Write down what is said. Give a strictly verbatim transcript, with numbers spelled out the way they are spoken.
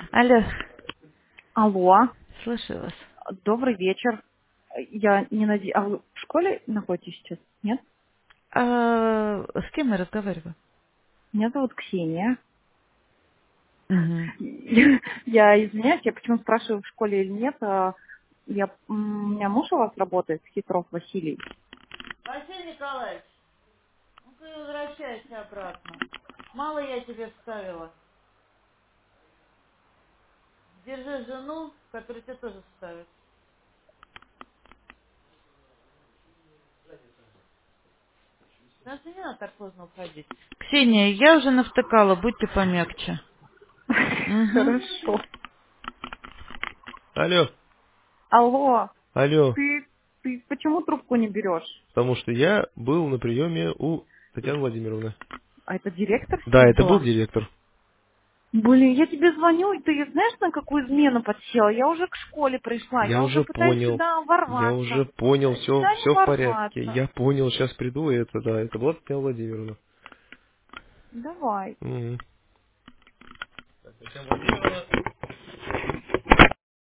Алло, Алло, слышу вас. добрый вечер. Я не надеюсь... А вы в школе находитесь сейчас? Нет? А, с кем я разговариваю? Меня зовут Ксения. Мгм. Я извиняюсь, я почему спрашиваю, в школе или нет. а, Я, м, у меня муж у вас работает, Хитров Василий. Василий Николаевич, ну ты возвращайся обратно. Мало я тебе вставила. Держи жену, которая тебе тоже вставит. Значит, не надо так поздно уходить. Ксения, я уже навтыкала, будьте помягче. Угу. Хорошо. Алло, Алло, алло, ты, ты почему трубку не берешь? потому что я был на приеме у Татьяны Владимировны. А это директор Да, сейчас это был была? директор. Блин, я тебе звоню, и ты знаешь, на какую измену подсела? Я уже к школе пришла, Я я уже уже пытаюсь понял, сюда я ворваться. уже понял, Э, все, Сюда не все в порядке. ворваться. Я понял, сейчас приду, и это, да, это была Татьяна Владимировна. Давай. Мгм. Татьяна Владимировна.